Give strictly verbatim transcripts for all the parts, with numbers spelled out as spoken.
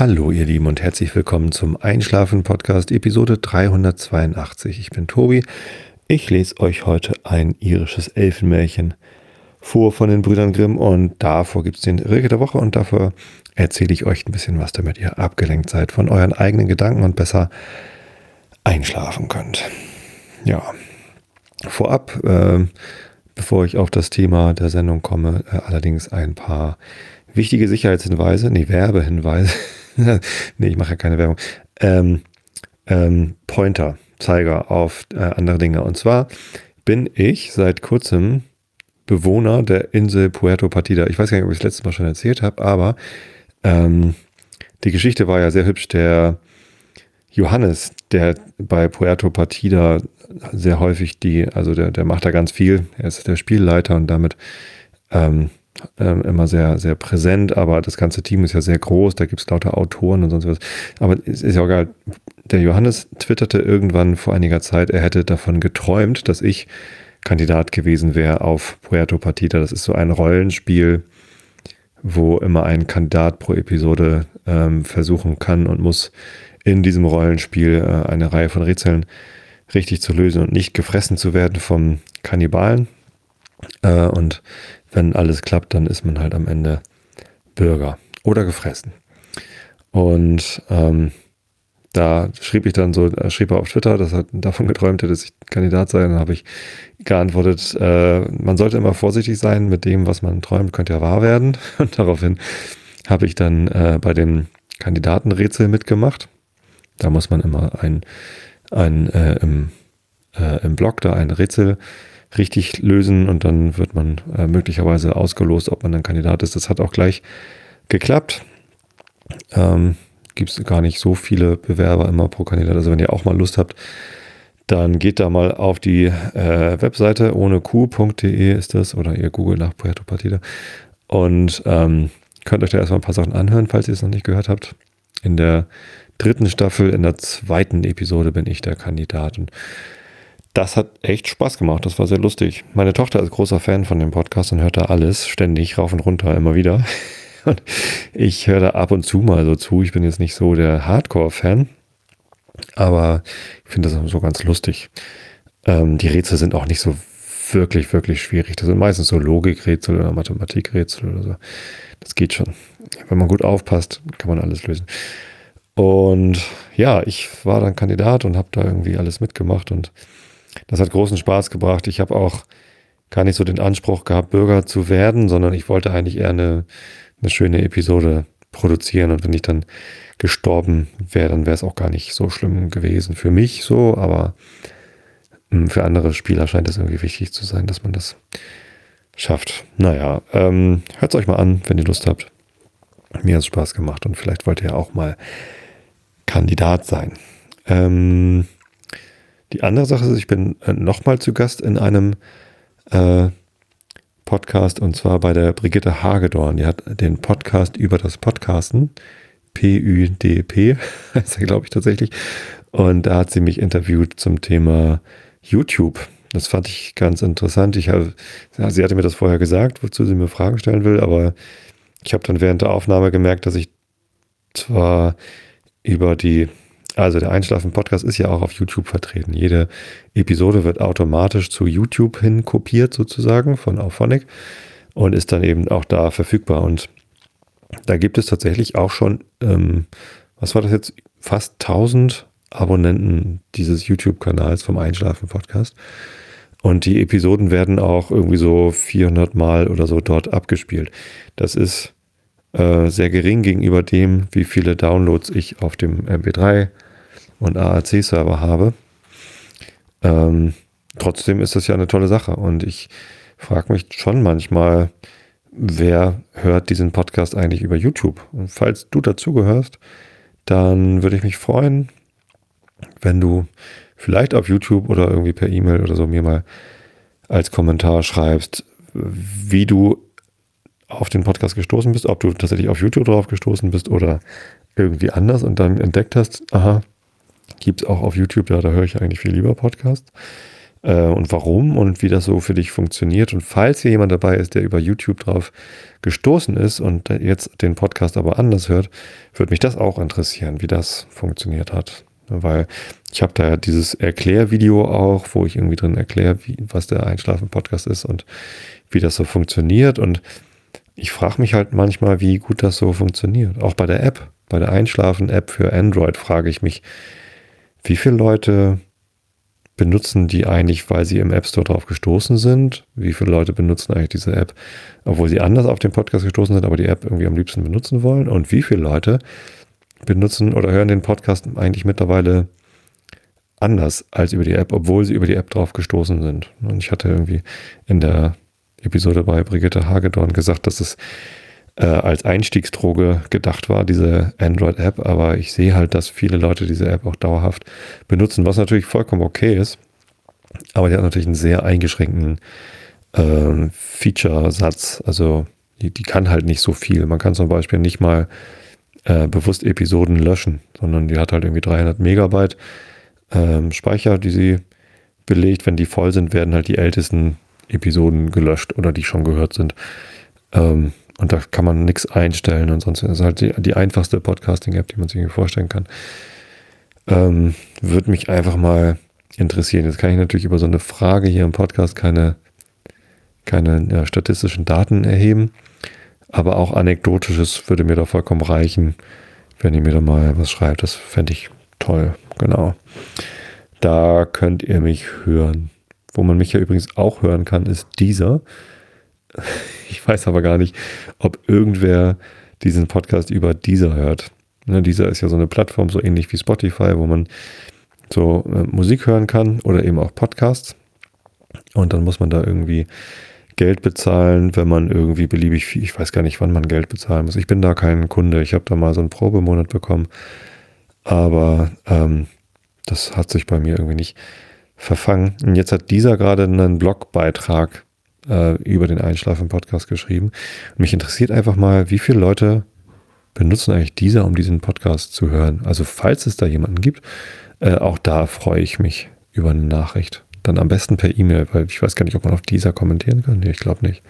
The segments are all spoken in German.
Hallo ihr Lieben und herzlich willkommen zum Einschlafen-Podcast Episode dreihundertzweiundachtzig. Ich bin Tobi. Ich lese euch heute ein irisches Elfenmärchen vor von den Brüdern Grimm und davor gibt es den Rilke der Woche und dafür erzähle ich euch ein bisschen was, damit ihr abgelenkt seid von euren eigenen Gedanken und besser einschlafen könnt. Ja, vorab, äh, bevor ich auf das Thema der Sendung komme, äh, allerdings ein paar wichtige Sicherheitshinweise, nee, Werbehinweise. nee, ich mache ja keine Werbung. Ähm, ähm, Pointer, Zeiger auf äh, andere Dinge. Und zwar bin ich seit kurzem Bewohner der Insel Puerto Partida. Ich weiß gar nicht, ob ich das letzte Mal schon erzählt habe, aber ähm, die Geschichte war ja sehr hübsch. Der Johannes, der bei Puerto Partida sehr häufig die, also der, der macht da ganz viel. Er ist der Spielleiter und damit ähm, Ähm, immer sehr, sehr präsent, aber das ganze Team ist ja sehr groß, da gibt es lauter Autoren und sonst was. Aber es ist ja auch egal. Der Johannes twitterte irgendwann vor einiger Zeit, er hätte davon geträumt, dass ich Kandidat gewesen wäre auf Puerto Partida. Das ist so ein Rollenspiel, wo immer ein Kandidat pro Episode ähm, versuchen kann und muss in diesem Rollenspiel äh, eine Reihe von Rätseln richtig zu lösen und nicht gefressen zu werden vom Kannibalen. Äh, und wenn alles klappt, dann ist man halt am Ende Bürger oder gefressen. Und ähm, da schrieb ich dann so, schrieb er auf Twitter, dass er davon geträumt hätte, dass ich Kandidat sei. Dann habe ich geantwortet, äh, man sollte immer vorsichtig sein mit dem, was man träumt, könnte ja wahr werden. Und daraufhin habe ich dann äh, bei dem Kandidatenrätsel mitgemacht. Da muss man immer ein, ein äh, im, äh, im Blog da ein Rätsel richtig lösen und dann wird man äh, möglicherweise ausgelost, ob man ein Kandidat ist. Das hat auch gleich geklappt. Ähm, Gibt es gar nicht so viele Bewerber immer pro Kandidat. Also wenn ihr auch mal Lust habt, dann geht da mal auf die äh, Webseite ohne q punkt de ist das oder ihr googelt nach Puerto Partida und ähm, könnt euch da erstmal ein paar Sachen anhören, falls ihr es noch nicht gehört habt. In der dritten Staffel, in der zweiten Episode bin ich der Kandidat und das hat echt Spaß gemacht, das war sehr lustig. Meine Tochter ist großer Fan von dem Podcast und hört da alles, ständig, rauf und runter, immer wieder. Und ich höre da ab und zu mal so zu, ich bin jetzt nicht so der Hardcore-Fan, aber ich finde das so ganz lustig. Ähm, die Rätsel sind auch nicht so wirklich, wirklich schwierig. Das sind meistens so Logikrätsel oder Mathematikrätsel oder so. Das geht schon. Wenn man gut aufpasst, kann man alles lösen. Und ja, ich war dann Kandidat und habe da irgendwie alles mitgemacht und das hat großen Spaß gebracht. Ich habe auch gar nicht so den Anspruch gehabt, Bürger zu werden, sondern ich wollte eigentlich eher eine, eine schöne Episode produzieren. Und wenn ich dann gestorben wäre, dann wäre es auch gar nicht so schlimm gewesen für mich so. Aber für andere Spieler scheint es irgendwie wichtig zu sein, dass man das schafft. Naja, ähm, hört es euch mal an, wenn ihr Lust habt. Mir hat es Spaß gemacht und vielleicht wollt ihr auch mal Kandidat sein. Ähm... Die andere Sache ist, ich bin nochmal zu Gast in einem äh, Podcast und zwar bei der Brigitte Hagedorn. Die hat den Podcast über das Podcasten, P Ü D P, heißt er, glaube ich, tatsächlich. Und da hat sie mich interviewt zum Thema YouTube. Das fand ich ganz interessant. Ich habe, ja, sie hatte mir das vorher gesagt, wozu sie mir Fragen stellen will, aber ich habe dann während der Aufnahme gemerkt, dass ich zwar über die Also der Einschlafen-Podcast ist ja auch auf YouTube vertreten. Jede Episode wird automatisch zu YouTube hin kopiert sozusagen von Auphonic und ist dann eben auch da verfügbar. Und da gibt es tatsächlich auch schon, ähm, was war das jetzt, fast tausend Abonnenten dieses YouTube-Kanals vom Einschlafen-Podcast. Und die Episoden werden auch irgendwie so vierhundert Mal oder so dort abgespielt. Das ist äh, sehr gering gegenüber dem, wie viele Downloads ich auf dem M P drei und A A C-Server habe. Ähm, trotzdem ist das ja eine tolle Sache und ich frage mich schon manchmal, wer hört diesen Podcast eigentlich über YouTube? Und falls du dazugehörst, dann würde ich mich freuen, wenn du vielleicht auf YouTube oder irgendwie per E-Mail oder so mir mal als Kommentar schreibst, wie du auf den Podcast gestoßen bist, ob du tatsächlich auf YouTube drauf gestoßen bist oder irgendwie anders und dann entdeckt hast, aha, gibt es auch auf YouTube, ja, da höre ich eigentlich viel lieber Podcasts. äh, und warum und wie das so für dich funktioniert. Und falls hier jemand dabei ist, der über YouTube drauf gestoßen ist und jetzt den Podcast aber anders hört, würde mich das auch interessieren, wie das funktioniert hat. Weil ich habe da dieses Erklärvideo auch, wo ich irgendwie drin erkläre, wie, was der Einschlafen-Podcast ist und wie das so funktioniert. Und ich frage mich halt manchmal, wie gut das so funktioniert. Auch bei der App, bei der Einschlafen-App für Android frage ich mich, wie viele Leute benutzen die eigentlich, weil sie im App Store drauf gestoßen sind? Wie viele Leute benutzen eigentlich diese App, obwohl sie anders auf den Podcast gestoßen sind, aber die App irgendwie am liebsten benutzen wollen? Und wie viele Leute benutzen oder hören den Podcast eigentlich mittlerweile anders als über die App, obwohl sie über die App drauf gestoßen sind? Und ich hatte irgendwie in der Episode bei Brigitte Hagedorn gesagt, dass es äh, als Einstiegsdroge gedacht war, diese Android-App, aber ich sehe halt, dass viele Leute diese App auch dauerhaft benutzen, was natürlich vollkommen okay ist, aber die hat natürlich einen sehr eingeschränkten äh, Feature-Satz, also die, die kann halt nicht so viel. Man kann zum Beispiel nicht mal äh, bewusst Episoden löschen, sondern die hat halt irgendwie dreihundert Megabyte ähm, Speicher, die sie belegt. Wenn die voll sind, werden halt die ältesten Episoden gelöscht oder die schon gehört sind. Ähm, und da kann man nichts einstellen und sonst ist es halt die, die einfachste Podcasting-App, die man sich irgendwie vorstellen kann. Ähm, würde mich einfach mal interessieren. Jetzt kann ich natürlich über so eine Frage hier im Podcast keine, keine ja, statistischen Daten erheben, aber auch Anekdotisches würde mir da vollkommen reichen, wenn ihr mir da mal was schreibt. Das fände ich toll, genau. Da könnt ihr mich hören. Wo man mich ja übrigens auch hören kann, ist Deezer. Ich weiß aber gar nicht, ob irgendwer diesen Podcast über Deezer hört. Ne, Deezer ist ja so eine Plattform, so ähnlich wie Spotify, wo man so äh, Musik hören kann oder eben auch Podcasts. Und dann muss man da irgendwie Geld bezahlen, wenn man irgendwie beliebig viel, ich weiß gar nicht, wann man Geld bezahlen muss. Ich bin da kein Kunde. Ich habe da mal so einen Probemonat bekommen. Aber ähm, das hat sich bei mir irgendwie nicht verfangen. Und jetzt hat dieser gerade einen Blogbeitrag äh, über den Einschlafen-Podcast geschrieben. Und mich interessiert einfach mal, wie viele Leute benutzen eigentlich dieser, um diesen Podcast zu hören. Also falls es da jemanden gibt, äh, auch da freue ich mich über eine Nachricht. Dann am besten per E-Mail, weil ich weiß gar nicht, ob man auf dieser kommentieren kann. Nee, ich glaube nicht.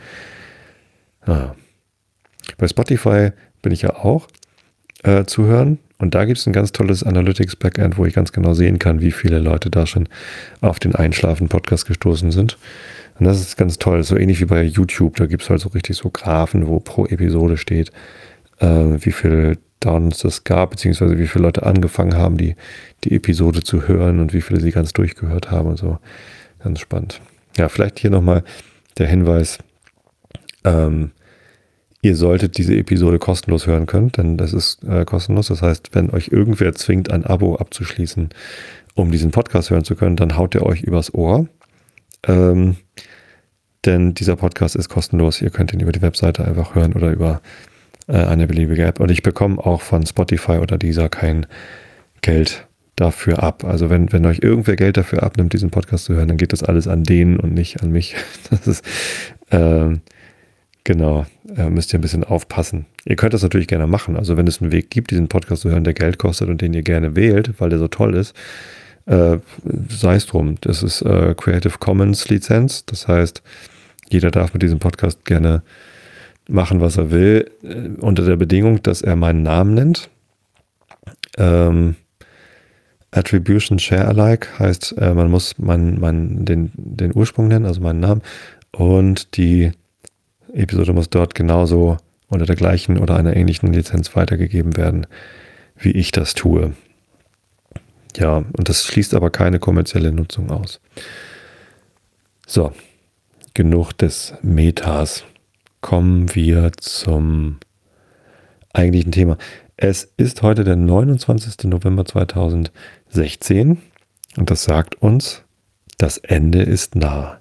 Ah. Bei Spotify bin ich ja auch äh, zu hören. Und da gibt es ein ganz tolles Analytics-Backend, wo ich ganz genau sehen kann, wie viele Leute da schon auf den Einschlafen-Podcast gestoßen sind. Und das ist ganz toll, so ähnlich wie bei YouTube. Da gibt es halt so richtig so Graphen, wo pro Episode steht, äh, wie viele Downloads es gab, beziehungsweise wie viele Leute angefangen haben, die, die Episode zu hören und wie viele sie ganz durchgehört haben und so. Ganz spannend. Ja, vielleicht hier nochmal der Hinweis, ähm, ihr solltet diese Episode kostenlos hören können, denn das ist äh, kostenlos. Das heißt, wenn euch irgendwer zwingt, ein Abo abzuschließen, um diesen Podcast hören zu können, dann haut ihr euch übers Ohr. Ähm, denn dieser Podcast ist kostenlos. Ihr könnt ihn über die Webseite einfach hören oder über äh, eine beliebige App. Und ich bekomme auch von Spotify oder dieser kein Geld dafür ab. Also wenn, wenn euch irgendwer Geld dafür abnimmt, diesen Podcast zu hören, dann geht das alles an denen und nicht an mich. Das ist ähm, Genau, äh, müsst ihr ein bisschen aufpassen. Ihr könnt das natürlich gerne machen. Also wenn es einen Weg gibt, diesen Podcast zu hören, der Geld kostet und den ihr gerne wählt, weil der so toll ist, äh, sei es drum. Das ist äh, Creative Commons Lizenz. Das heißt, jeder darf mit diesem Podcast gerne machen, was er will, äh, unter der Bedingung, dass er meinen Namen nennt. Ähm, Attribution Share Alike heißt, äh, man muss mein, mein, den, den Ursprung nennen, also meinen Namen, und die Episode muss dort genauso unter der gleichen oder einer ähnlichen Lizenz weitergegeben werden, wie ich das tue. Ja, und das schließt aber keine kommerzielle Nutzung aus. So, genug des Metas. Kommen wir zum eigentlichen Thema. Es ist heute der neunundzwanzigster November zweitausendsechzehn und das sagt uns, das Ende ist nah.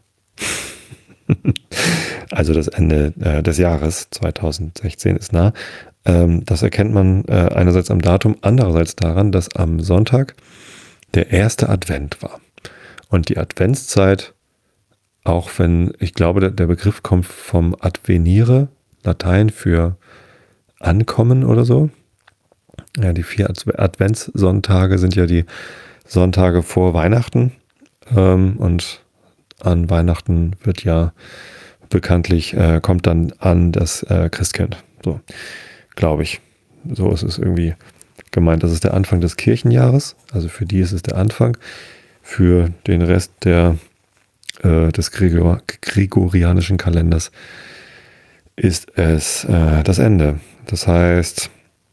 Also das Ende äh, des Jahres zweitausendsechzehn ist nah. Ähm, das erkennt man äh, einerseits am Datum, andererseits daran, dass am Sonntag der erste Advent war. Und die Adventszeit, auch wenn, ich glaube, der, der Begriff kommt vom Advenire, Latein für Ankommen oder so. Ja, die vier Adventssonntage sind ja die Sonntage vor Weihnachten. Ähm, und an Weihnachten wird ja bekanntlich, äh, kommt dann an das äh, Christkind. So, glaube ich. So ist es irgendwie gemeint. Das ist der Anfang des Kirchenjahres. Also für die ist es der Anfang. Für den Rest der, äh, des Gregor- gregorianischen Kalenders ist es äh, das Ende. Das heißt,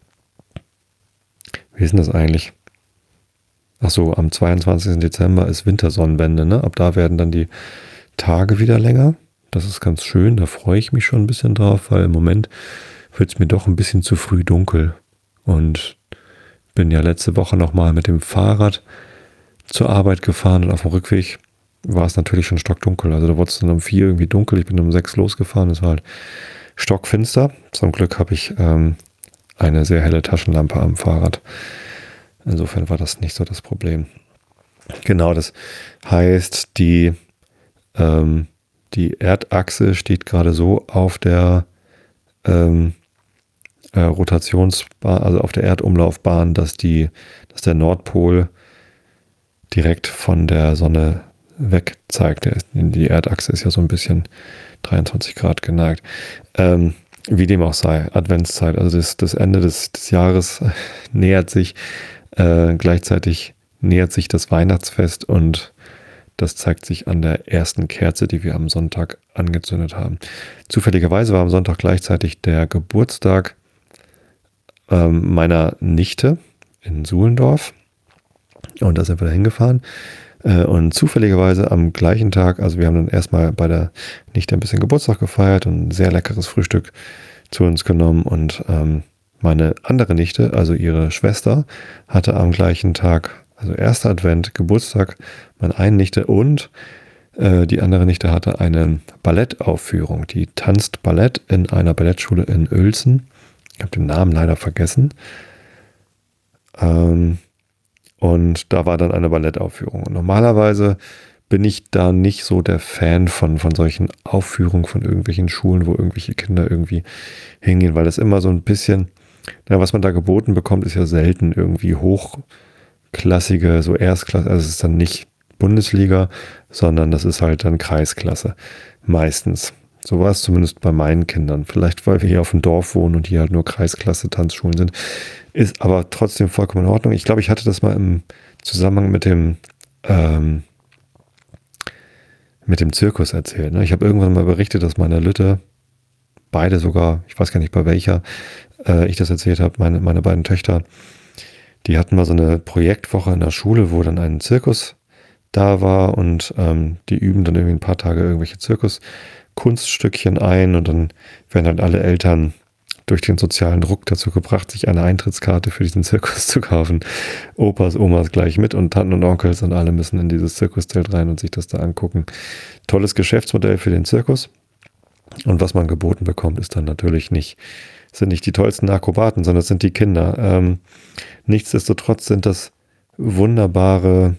wie ist denn das eigentlich? Ach so, am zweiundzwanzigsten Dezember ist Wintersonnenwende, ne? Ab da werden dann die Tage wieder länger. Das ist ganz schön, da freue ich mich schon ein bisschen drauf, weil im Moment wird es mir doch ein bisschen zu früh dunkel. Und bin ja letzte Woche nochmal mit dem Fahrrad zur Arbeit gefahren und auf dem Rückweg war es natürlich schon stockdunkel. Also da wurde es dann um vier irgendwie dunkel, ich bin um sechs losgefahren, es war halt stockfinster. Zum Glück habe ich ähm, eine sehr helle Taschenlampe am Fahrrad. Insofern war das nicht so das Problem. Genau, das heißt, die, ähm, die Erdachse steht gerade so auf der ähm, äh, Rotationsbahn, also auf der Erdumlaufbahn, dass die, dass der Nordpol direkt von der Sonne weg zeigt. Der ist, die Erdachse ist ja so ein bisschen dreiundzwanzig Grad geneigt. Ähm, wie dem auch sei, Adventszeit, also das, das Ende des, des Jahres nähert sich. Äh, gleichzeitig nähert sich das Weihnachtsfest und das zeigt sich an der ersten Kerze, die wir am Sonntag angezündet haben. Zufälligerweise war am Sonntag gleichzeitig der Geburtstag ähm, meiner Nichte in Suhlendorf und da sind wir da hingefahren. Äh, und zufälligerweise am gleichen Tag, also wir haben dann erstmal bei der Nichte ein bisschen Geburtstag gefeiert und ein sehr leckeres Frühstück zu uns genommen und ähm, meine andere Nichte, also ihre Schwester, hatte am gleichen Tag, also erster Advent, Geburtstag, meine eine Nichte und äh, die andere Nichte hatte eine Ballettaufführung. Die tanzt Ballett in einer Ballettschule in Uelzen. Ich habe den Namen leider vergessen. Ähm, und da war dann eine Ballettaufführung. Und normalerweise bin ich da nicht so der Fan von, von solchen Aufführungen von irgendwelchen Schulen, wo irgendwelche Kinder irgendwie hingehen, weil das immer so ein bisschen, ja, was man da geboten bekommt, ist ja selten irgendwie hochklassige, so Erstklasse, also es ist dann nicht Bundesliga, sondern das ist halt dann Kreisklasse. Meistens. So war es zumindest bei meinen Kindern. Vielleicht, weil wir hier auf dem Dorf wohnen und hier halt nur Kreisklasse Tanzschulen sind. Ist aber trotzdem vollkommen in Ordnung. Ich glaube, ich hatte das mal im Zusammenhang mit dem ähm, mit dem Zirkus erzählt. Ne? Ich habe irgendwann mal berichtet, dass meine Lütte, beide sogar, ich weiß gar nicht bei welcher, äh, ich das erzählt habe, meine, meine beiden Töchter, die hatten mal so eine Projektwoche in der Schule, wo dann ein Zirkus da war und ähm, die üben dann irgendwie ein paar Tage irgendwelche Zirkus-Kunststückchen ein und dann werden halt alle Eltern durch den sozialen Druck dazu gebracht, sich eine Eintrittskarte für diesen Zirkus zu kaufen. Opas, Omas gleich mit und Tanten und Onkels und alle müssen in dieses Zirkuszelt rein und sich das da angucken. Tolles Geschäftsmodell für den Zirkus. Und was man geboten bekommt, ist dann natürlich nicht, sind nicht die tollsten Akrobaten, sondern es sind die Kinder. Ähm, nichtsdestotrotz sind das wunderbare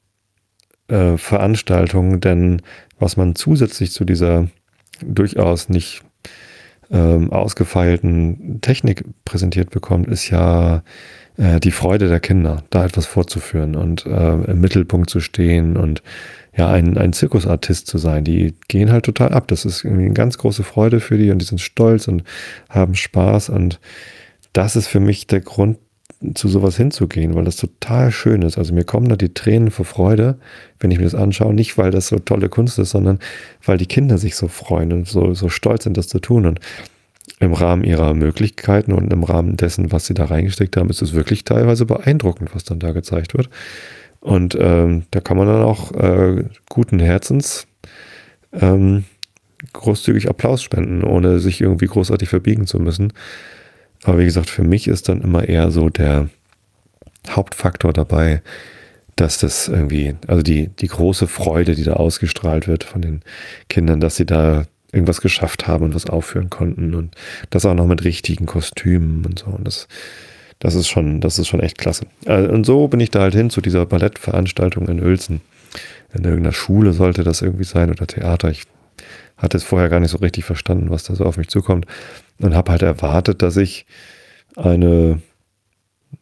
äh, Veranstaltungen, denn was man zusätzlich zu dieser durchaus nicht ähm, ausgefeilten Technik präsentiert bekommt, ist ja äh, die Freude der Kinder, da etwas vorzuführen und äh, im Mittelpunkt zu stehen und ja, ein, ein Zirkusartist zu sein. Die gehen halt total ab. Das ist irgendwie eine ganz große Freude für die und die sind stolz und haben Spaß und das ist für mich der Grund, zu sowas hinzugehen, weil das total schön ist. Also mir kommen da die Tränen vor Freude, wenn ich mir das anschaue. Nicht, weil das so tolle Kunst ist, sondern weil die Kinder sich so freuen und so, so stolz sind, das zu tun. Und im Rahmen ihrer Möglichkeiten und im Rahmen dessen, was sie da reingesteckt haben, ist es wirklich teilweise beeindruckend, was dann da gezeigt wird. Und ähm, da kann man dann auch äh, guten Herzens ähm, großzügig Applaus spenden, ohne sich irgendwie großartig verbiegen zu müssen. Aber wie gesagt, für mich ist dann immer eher so der Hauptfaktor dabei, dass das irgendwie, also die, die große Freude, die da ausgestrahlt wird von den Kindern, dass sie da irgendwas geschafft haben und was aufführen konnten und das auch noch mit richtigen Kostümen und so. Und das, das ist schon, das ist schon echt klasse. Und so bin ich da halt hin zu dieser Ballettveranstaltung in Uelzen. In irgendeiner Schule sollte das irgendwie sein oder Theater. Ich hatte es vorher gar nicht so richtig verstanden, was da so auf mich zukommt und habe halt erwartet, dass ich eine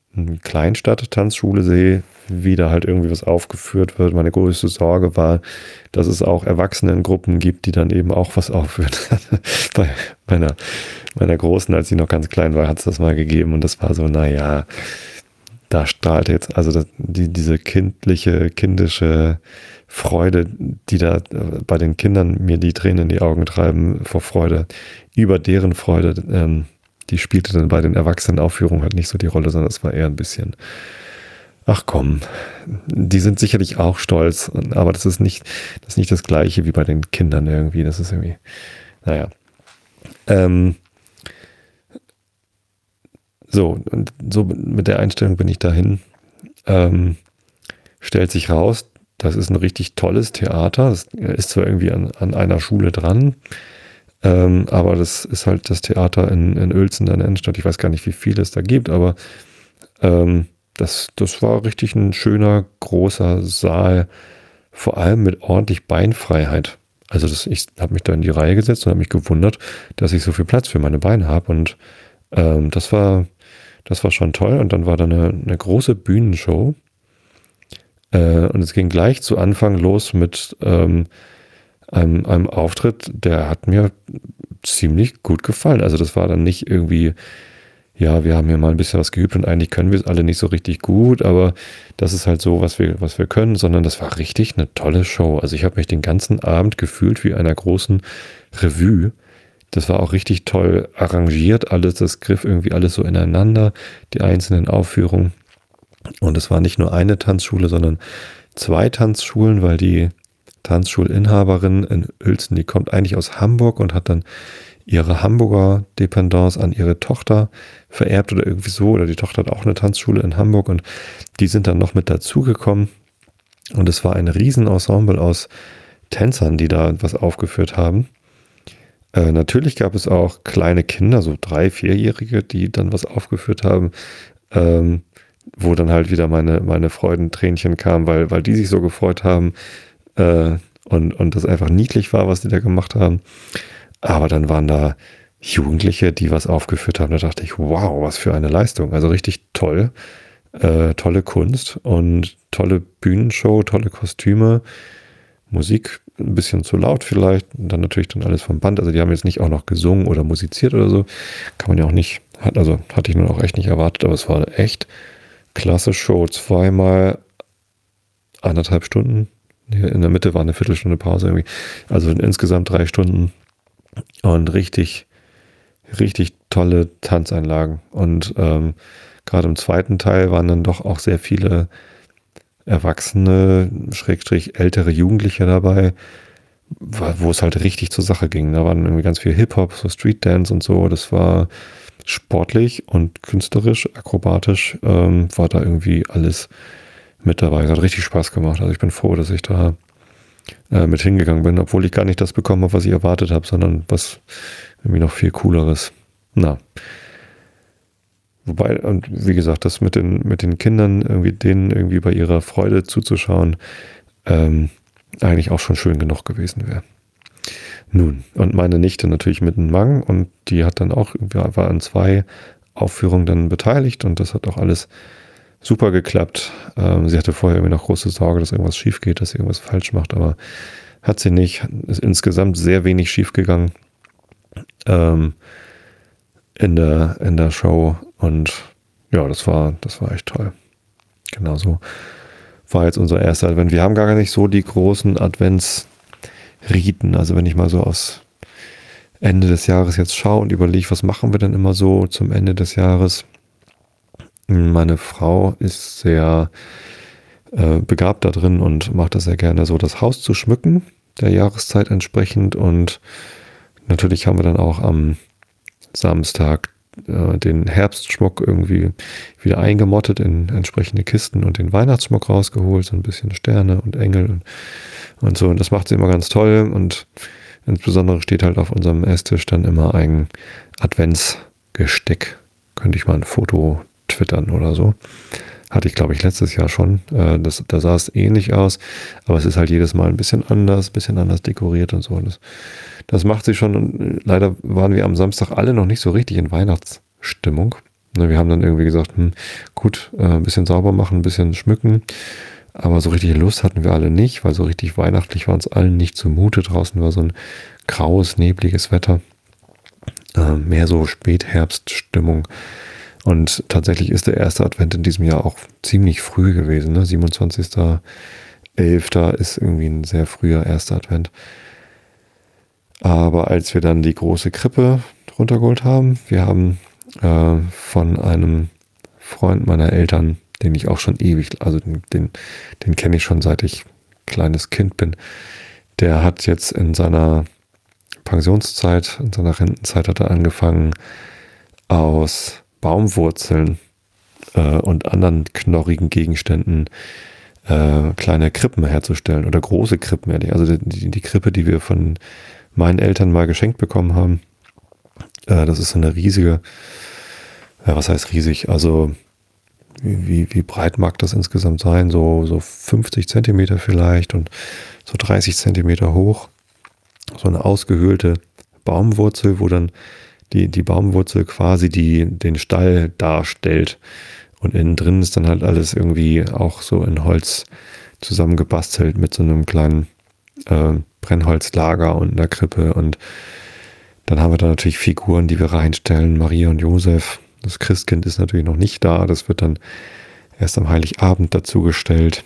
eine Kleinstadt-Tanzschule sehe, wie da halt irgendwie was aufgeführt wird. Meine größte Sorge war, dass es auch Erwachsenengruppen gibt, die dann eben auch was aufführen. Bei meiner, meiner Großen, als sie noch ganz klein war, hat es das mal gegeben und das war so, naja, da strahlt jetzt, also das, die, diese kindliche, kindische Freude, die da bei den Kindern mir die Tränen in die Augen treiben vor Freude, über deren Freude, ähm, die spielte dann bei den Erwachsenenaufführungen halt nicht so die Rolle, sondern es war eher ein bisschen, ach komm, die sind sicherlich auch stolz, aber das ist nicht das, ist nicht das Gleiche wie bei den Kindern irgendwie. Das ist irgendwie, naja. Ähm, so, und so mit der Einstellung bin ich dahin. Ähm, stellt sich raus, das ist ein richtig tolles Theater. Das ist zwar irgendwie an, an einer Schule dran, Ähm, aber das ist halt das Theater in, in Uelzen, in der Innenstadt. Ich weiß gar nicht, wie viel es da gibt, aber ähm, das, das war richtig ein schöner, großer Saal, vor allem mit ordentlich Beinfreiheit. Also das, ich habe mich da in die Reihe gesetzt und habe mich gewundert, dass ich so viel Platz für meine Beine habe. Und ähm, das war, das war schon toll. Und dann war da eine, eine große Bühnenshow. Äh, und es ging gleich zu Anfang los mit ähm, Einem, einem Auftritt, der hat mir ziemlich gut gefallen. Also das war dann nicht irgendwie, ja, wir haben hier mal ein bisschen was geübt und eigentlich können wir es alle nicht so richtig gut, aber das ist halt so, was wir, was wir können, sondern das war richtig eine tolle Show. Also ich habe mich den ganzen Abend gefühlt wie einer großen Revue. Das war auch richtig toll arrangiert, alles, das griff irgendwie alles so ineinander, die einzelnen Aufführungen. Und es war nicht nur eine Tanzschule, sondern zwei Tanzschulen, weil die Tanzschulinhaberin in Uelzen, die kommt eigentlich aus Hamburg und hat dann ihre Hamburger Dependance an ihre Tochter vererbt oder irgendwie so, oder die Tochter hat auch eine Tanzschule in Hamburg und die sind dann noch mit dazugekommen und es war ein Riesenensemble aus Tänzern, die da was aufgeführt haben. Äh, natürlich gab es auch kleine Kinder, so drei-, vierjährige, die dann was aufgeführt haben, ähm, wo dann halt wieder meine, meine Freudentränchen kamen, weil, weil die sich so gefreut haben, Äh, und, und das einfach niedlich war, was die da gemacht haben. Aber dann waren da Jugendliche, die was aufgeführt haben. Da dachte ich, wow, was für eine Leistung. Also richtig toll. Äh, tolle Kunst und tolle Bühnenshow, tolle Kostüme. Musik ein bisschen zu laut vielleicht. Und dann natürlich dann alles vom Band. Also die haben jetzt nicht auch noch gesungen oder musiziert oder so. Kann man ja auch nicht, hat, also hatte ich nun auch echt nicht erwartet. Aber es war eine echt klasse Show. Zweimal anderthalb Stunden. In der Mitte war eine Viertelstunde Pause irgendwie. Also insgesamt drei Stunden und richtig, richtig tolle Tanzeinlagen. Und ähm, gerade im zweiten Teil waren dann doch auch sehr viele Erwachsene, Schrägstrich ältere Jugendliche dabei, wo es halt richtig zur Sache ging. Da waren irgendwie ganz viel Hip-Hop, so Street-Dance und so. Das war sportlich und künstlerisch, akrobatisch, ähm, war da irgendwie alles mit dabei. Es hat richtig Spaß gemacht. Also ich bin froh, dass ich da äh, mit hingegangen bin, obwohl ich gar nicht das bekommen habe, was ich erwartet habe, sondern was irgendwie noch viel Cooleres. Na. Wobei, und wie gesagt, das mit den, mit den Kindern, irgendwie denen irgendwie bei ihrer Freude zuzuschauen, ähm, eigentlich auch schon schön genug gewesen wäre. Nun, und meine Nichte natürlich mit einem Mang und die hat dann auch, war an zwei Aufführungen dann beteiligt und das hat auch alles super geklappt. Ähm, sie hatte vorher irgendwie noch große Sorge, dass irgendwas schief geht, dass sie irgendwas falsch macht, aber hat sie nicht. Ist insgesamt sehr wenig schief gegangen ähm, in der, in der Show und ja, das war, das war echt toll. Genauso war jetzt unser erster Advent. Wir haben gar nicht so die großen Adventsriten. Also wenn ich mal so aus Ende des Jahres jetzt schaue und überlege, was machen wir denn immer so zum Ende des Jahres? Meine Frau ist sehr äh, begabt da drin und macht das sehr gerne, so das Haus zu schmücken, der Jahreszeit entsprechend. Und natürlich haben wir dann auch am Samstag äh, den Herbstschmuck irgendwie wieder eingemottet in entsprechende Kisten und den Weihnachtsschmuck rausgeholt, so ein bisschen Sterne und Engel und, und so. Und das macht sie immer ganz toll. Und insbesondere steht halt auf unserem Esstisch dann immer ein Adventsgesteck. Könnte ich mal ein Foto twittern oder so. Hatte ich, glaube ich, letztes Jahr schon. Das, da sah es ähnlich aus, aber es ist halt jedes Mal ein bisschen anders, ein bisschen anders dekoriert und so. Das, das macht sich schon. Und leider waren wir am Samstag alle noch nicht so richtig in Weihnachtsstimmung. Ne, wir haben dann irgendwie gesagt, hm, gut, äh, ein bisschen sauber machen, ein bisschen schmücken. Aber so richtig Lust hatten wir alle nicht, weil so richtig weihnachtlich war uns allen nicht zumute. Draußen war so ein graues, nebliges Wetter. Äh, mehr so Spätherbststimmung. Und tatsächlich ist der erste Advent in diesem Jahr auch ziemlich früh gewesen. Ne? siebenundzwanzigster elfter ist irgendwie ein sehr früher erster Advent. Aber als wir dann die große Krippe runtergeholt haben, wir haben äh, von einem Freund meiner Eltern, den ich auch schon ewig, also den, den, den kenne ich schon seit ich kleines Kind bin, der hat jetzt in seiner Pensionszeit, in seiner Rentenzeit hat er angefangen, aus Baumwurzeln äh, und anderen knorrigen Gegenständen äh, kleine Krippen herzustellen oder große Krippen. Also die, die Krippe, die wir von meinen Eltern mal geschenkt bekommen haben, äh, das ist so eine riesige, ja, was heißt riesig? Also wie, wie breit mag das insgesamt sein? So, so fünfzig Zentimeter vielleicht und so dreißig Zentimeter hoch. So eine ausgehöhlte Baumwurzel, wo dann die, die Baumwurzel quasi die, den Stall darstellt. Und innen drin ist dann halt alles irgendwie auch so in Holz zusammengebastelt mit so einem kleinen äh, Brennholzlager und einer Krippe. Und dann haben wir da natürlich Figuren, die wir reinstellen. Maria und Josef. Das Christkind ist natürlich noch nicht da. Das wird dann erst am Heiligabend dazugestellt.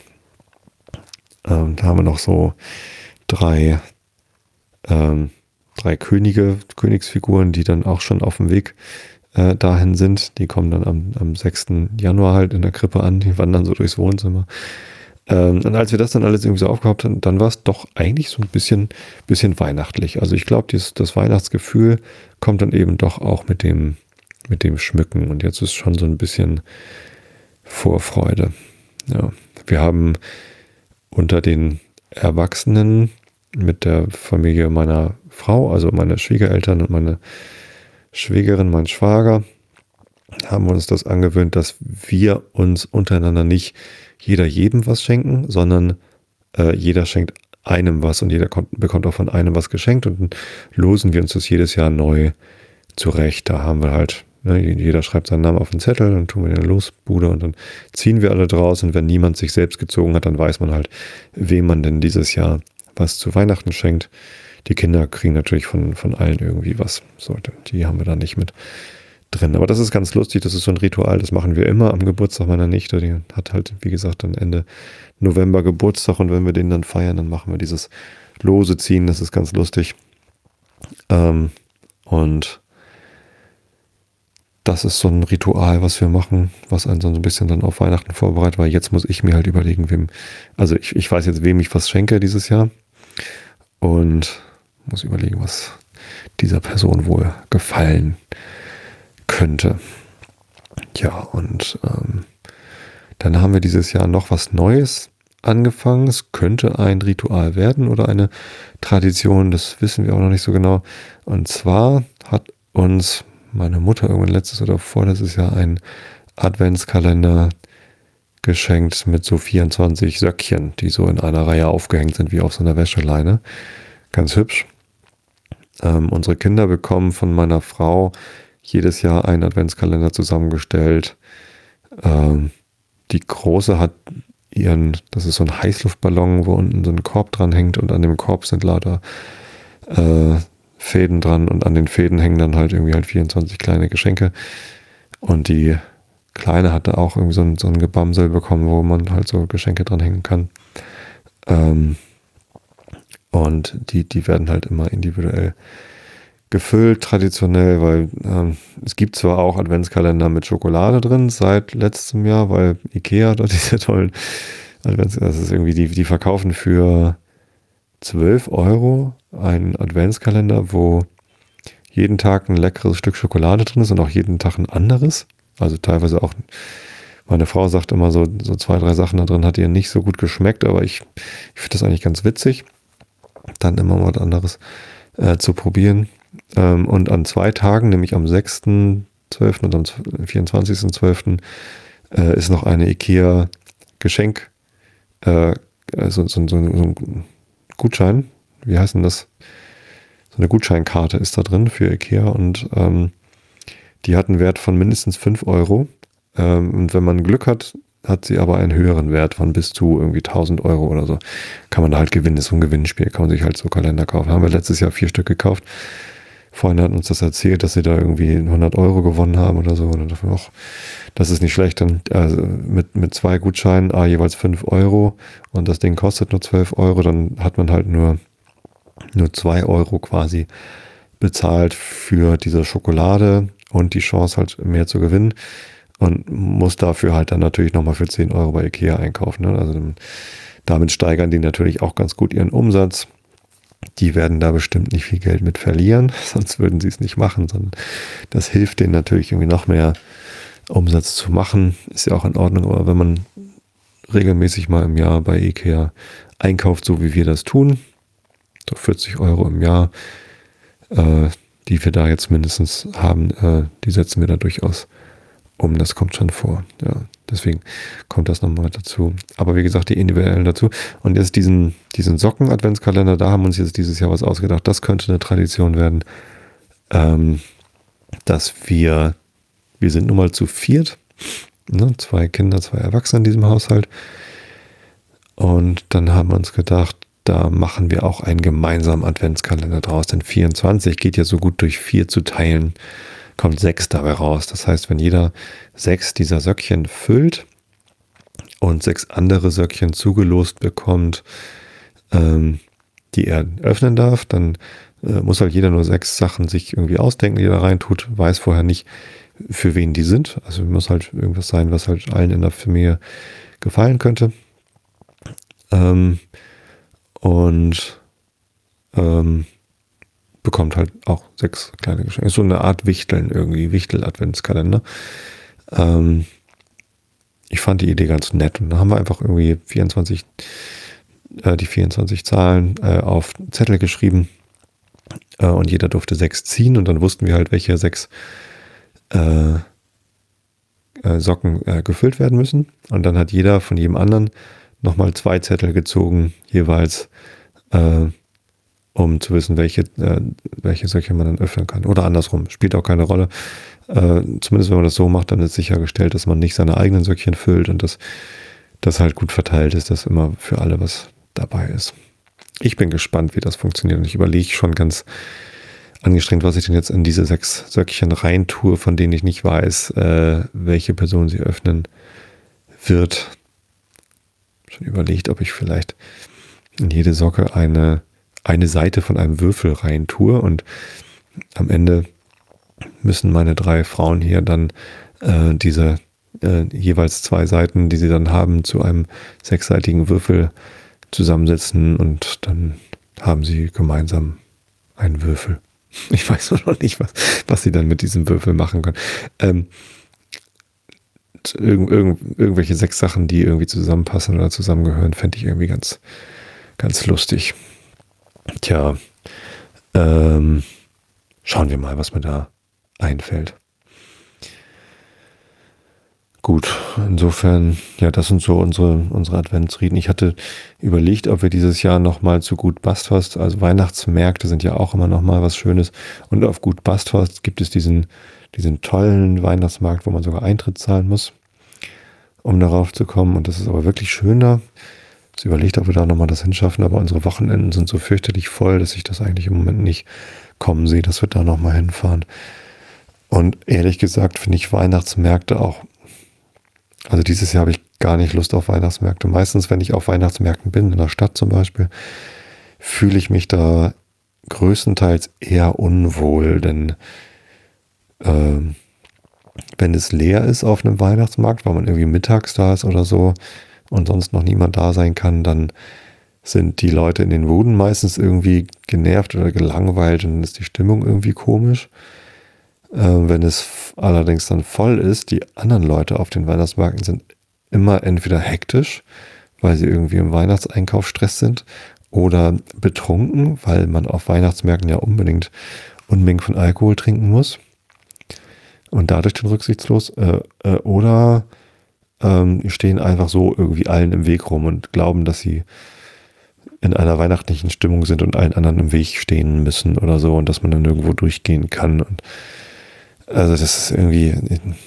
Ähm, da haben wir noch so drei ähm, drei Könige, Königsfiguren, die dann auch schon auf dem Weg äh, dahin sind. Die kommen dann am, am sechsten Januar halt in der Krippe an, die wandern so durchs Wohnzimmer. Ähm, und als wir das dann alles irgendwie so aufgehabt haben, dann war es doch eigentlich so ein bisschen, bisschen weihnachtlich. Also ich glaube, das Weihnachtsgefühl kommt dann eben doch auch mit dem, mit dem Schmücken. Und jetzt ist schon so ein bisschen Vorfreude. Ja. Wir haben unter den Erwachsenen mit der Familie meiner Frau, also meine Schwiegereltern und meine Schwägerin, mein Schwager, haben wir uns das angewöhnt, dass wir uns untereinander nicht jeder jedem was schenken, sondern äh, jeder schenkt einem was und jeder kommt, bekommt auch von einem was geschenkt und dann losen wir uns das jedes Jahr neu zurecht. Da haben wir halt, ne, jeder schreibt seinen Namen auf den Zettel, dann tun wir in eine Losbude und dann ziehen wir alle draus und wenn niemand sich selbst gezogen hat, dann weiß man halt, wem man denn dieses Jahr was zu Weihnachten schenkt. Die Kinder kriegen natürlich von, von allen irgendwie was. So, die haben wir da nicht mit drin. Aber das ist ganz lustig, das ist so ein Ritual, das machen wir immer am Geburtstag meiner Nichte. Die hat halt, wie gesagt, dann Ende November Geburtstag und wenn wir den dann feiern, dann machen wir dieses Lose ziehen, das ist ganz lustig. Ähm, und das ist so ein Ritual, was wir machen, was einen so ein bisschen dann auf Weihnachten vorbereitet, weil jetzt muss ich mir halt überlegen, wem, also ich, ich weiß jetzt, wem ich was schenke dieses Jahr und muss überlegen, was dieser Person wohl gefallen könnte. Ja, und ähm, dann haben wir dieses Jahr noch was Neues angefangen. Es könnte ein Ritual werden oder eine Tradition, das wissen wir auch noch nicht so genau. Und zwar hat uns meine Mutter irgendwann letztes oder vorletztes Jahr einen Adventskalender geschenkt mit so vierundzwanzig Söckchen, die so in einer Reihe aufgehängt sind wie auf so einer Wäscheleine. Ganz hübsch. Ähm, unsere Kinder bekommen von meiner Frau jedes Jahr einen Adventskalender zusammengestellt. Ähm, die Große hat ihren, das ist so ein Heißluftballon, wo unten so ein Korb dran hängt und an dem Korb sind lauter äh, Fäden dran und an den Fäden hängen dann halt irgendwie halt vierundzwanzig kleine Geschenke. Und die Kleine hatte auch irgendwie so ein, so ein Gebamsel bekommen, wo man halt so Geschenke dran hängen kann. Ähm, und die, die werden halt immer individuell gefüllt, traditionell, weil ähm, es gibt zwar auch Adventskalender mit Schokolade drin seit letztem Jahr, weil Ikea dort diese tollen Adventskalender, das ist irgendwie, die, die verkaufen für zwölf Euro einen Adventskalender, wo jeden Tag ein leckeres Stück Schokolade drin ist und auch jeden Tag ein anderes. Also teilweise auch, meine Frau sagt immer so, so zwei, drei Sachen da drin hat ihr nicht so gut geschmeckt, aber ich, ich finde das eigentlich ganz witzig, dann immer mal was anderes äh, zu probieren. Ähm, und an zwei Tagen, nämlich am sechsten zwölften und am vierundzwanzigsten zwölften äh, ist noch eine Ikea Geschenk, äh, so, so, so, so ein Gutschein, wie heißt denn das? So eine Gutscheinkarte ist da drin für Ikea und ähm, Die hat einen Wert von mindestens fünf Euro. Ähm, und wenn man Glück hat, hat sie aber einen höheren Wert von bis zu irgendwie tausend Euro oder so. Kann man da halt gewinnen, ist so ein Gewinnspiel, kann man sich halt so Kalender kaufen. Haben wir letztes Jahr vier Stück gekauft. Freunde hatten uns das erzählt, dass sie da irgendwie hundert Euro gewonnen haben oder so. Und dann dachte ich, ach, das ist nicht schlecht. Dann also mit, mit zwei Gutscheinen, ah, jeweils fünf Euro und das Ding kostet nur zwölf Euro, dann hat man halt nur, nur zwei Euro quasi bezahlt für diese Schokolade und die Chance halt mehr zu gewinnen und muss dafür halt dann natürlich nochmal für zehn Euro bei Ikea einkaufen. Ne? Also damit steigern die natürlich auch ganz gut ihren Umsatz. Die werden da bestimmt nicht viel Geld mit verlieren, sonst würden sie es nicht machen, sondern das hilft denen natürlich irgendwie noch mehr Umsatz zu machen. Ist ja auch in Ordnung, aber wenn man regelmäßig mal im Jahr bei Ikea einkauft, so wie wir das tun, so vierzig Euro im Jahr, äh, die wir da jetzt mindestens haben, äh, die setzen wir da durchaus um. Das kommt schon vor. Ja, deswegen kommt das nochmal dazu. Aber wie gesagt, die individuellen dazu. Und jetzt diesen, diesen Socken-Adventskalender, da haben wir uns jetzt dieses Jahr was ausgedacht. Das könnte eine Tradition werden, ähm, dass wir, wir sind nun mal zu viert, ne? Zwei Kinder, zwei Erwachsene in diesem Haushalt. Und dann haben wir uns gedacht, da machen wir auch einen gemeinsamen Adventskalender draus. Denn vierundzwanzig geht ja so gut durch vier zu teilen, kommt sechs dabei raus. Das heißt, wenn jeder sechs dieser Söckchen füllt und sechs andere Söckchen zugelost bekommt, ähm, die er öffnen darf, dann äh, muss halt jeder nur sechs Sachen sich irgendwie ausdenken, die er da reintut, weiß vorher nicht, für wen die sind. Also muss halt irgendwas sein, was halt allen in der Familie gefallen könnte. Ähm, und ähm, bekommt halt auch sechs kleine Geschenke. So eine Art Wichteln irgendwie, Wichtel-Adventskalender. Ähm, ich fand die Idee ganz nett. Und da haben wir einfach irgendwie vierundzwanzig, äh, die vierundzwanzig Zahlen äh, auf Zettel geschrieben. Äh, und jeder durfte sechs ziehen. Und dann wussten wir halt, welche sechs äh, äh, Socken äh, gefüllt werden müssen. Und dann hat jeder von jedem anderen nochmal zwei Zettel gezogen, jeweils, äh, um zu wissen, welche, äh, welche Söckchen man dann öffnen kann. Oder andersrum, spielt auch keine Rolle. Äh, zumindest wenn man das so macht, dann ist sichergestellt, dass man nicht seine eigenen Söckchen füllt und dass das halt gut verteilt ist, dass immer für alle was dabei ist. Ich bin gespannt, wie das funktioniert und ich überlege schon ganz angestrengt, was ich denn jetzt in diese sechs Söckchen reintue, von denen ich nicht weiß, äh, welche Person sie öffnen wird. Schon überlegt, ob ich vielleicht in jede Socke eine, eine Seite von einem Würfel rein tue und am Ende müssen meine drei Frauen hier dann äh, diese äh, jeweils zwei Seiten, die sie dann haben, zu einem sechsseitigen Würfel zusammensetzen und dann haben sie gemeinsam einen Würfel. Ich weiß noch nicht, was, was sie dann mit diesem Würfel machen können. Ähm, Irgend, irgend, irgendwelche sechs Sachen, die irgendwie zusammenpassen oder zusammengehören, fände ich irgendwie ganz, ganz lustig. Tja, ähm, schauen wir mal, was mir da einfällt. Gut, insofern, ja, das sind so unsere, unsere Adventsriten. Ich hatte überlegt, ob wir dieses Jahr nochmal zu Gut Bastfast, also Weihnachtsmärkte sind ja auch immer nochmal was Schönes. Und auf Gut Bastfast gibt es diesen diesen tollen Weihnachtsmarkt, wo man sogar Eintritt zahlen muss, um darauf zu kommen. Und das ist aber wirklich schön da. Ich überlegt, ob wir da nochmal das hinschaffen, aber unsere Wochenenden sind so fürchterlich voll, dass ich das eigentlich im Moment nicht kommen sehe, dass wir da nochmal hinfahren. Und ehrlich gesagt finde ich Weihnachtsmärkte auch, also dieses Jahr habe ich gar nicht Lust auf Weihnachtsmärkte. Meistens, wenn ich auf Weihnachtsmärkten bin, in der Stadt zum Beispiel, fühle ich mich da größtenteils eher unwohl, denn Ähm, wenn es leer ist auf einem Weihnachtsmarkt, weil man irgendwie mittags da ist oder so und sonst noch niemand da sein kann, dann sind die Leute in den Buden meistens irgendwie genervt oder gelangweilt und dann ist die Stimmung irgendwie komisch. Äh, wenn es allerdings dann voll ist, die anderen Leute auf den Weihnachtsmärkten sind immer entweder hektisch, weil sie irgendwie im Weihnachtseinkauf Stress sind, oder betrunken, weil man auf Weihnachtsmärkten ja unbedingt Unmengen von Alkohol trinken muss. Und dadurch dann rücksichtslos, äh, äh, oder ähm, stehen einfach so irgendwie allen im Weg rum und glauben, dass sie in einer weihnachtlichen Stimmung sind und allen anderen im Weg stehen müssen oder so und dass man dann irgendwo durchgehen kann. Und Also das ist irgendwie,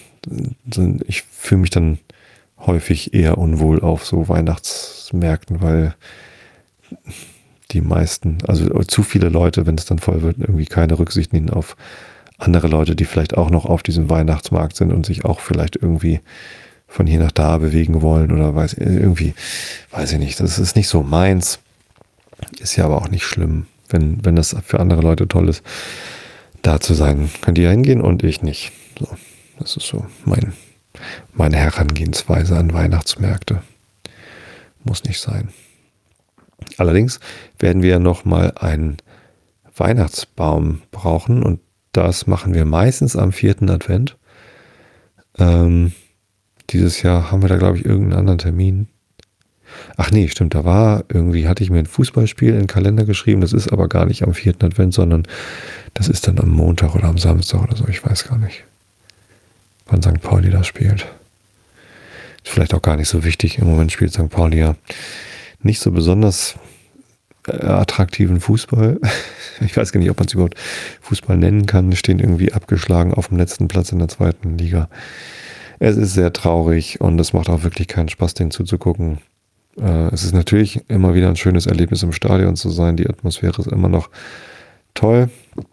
ich fühle mich dann häufig eher unwohl auf so Weihnachtsmärkten, weil die meisten, also zu viele Leute, wenn es dann voll wird, irgendwie keine Rücksicht nehmen auf andere Leute, die vielleicht auch noch auf diesem Weihnachtsmarkt sind und sich auch vielleicht irgendwie von hier nach da bewegen wollen oder weiß irgendwie, weiß ich nicht, das ist nicht so meins. Ist ja aber auch nicht schlimm, wenn, wenn das für andere Leute toll ist, da zu sein. Könnt ihr hingehen und ich nicht. So, das ist so mein, meine Herangehensweise an Weihnachtsmärkte. Muss nicht sein. Allerdings werden wir noch mal einen Weihnachtsbaum brauchen und das machen wir meistens am vierten Advent. Ähm, dieses Jahr haben wir da, glaube ich, irgendeinen anderen Termin. Ach nee, stimmt, da war irgendwie, hatte ich mir ein Fußballspiel in den Kalender geschrieben, das ist aber gar nicht am vierten Advent, sondern das ist dann am Montag oder am Samstag oder so, ich weiß gar nicht, wann Sankt Pauli da spielt. Ist vielleicht auch gar nicht so wichtig, im Moment spielt Sankt Pauli ja nicht so besonders äh, attraktiven Fußball. Ich weiß gar nicht, ob man es überhaupt Fußball nennen kann, stehen irgendwie abgeschlagen auf dem letzten Platz in der zweiten Liga. Es ist sehr traurig und es macht auch wirklich keinen Spaß, denen zuzugucken. Es ist natürlich immer wieder ein schönes Erlebnis, im Stadion zu sein. Die Atmosphäre ist immer noch toll.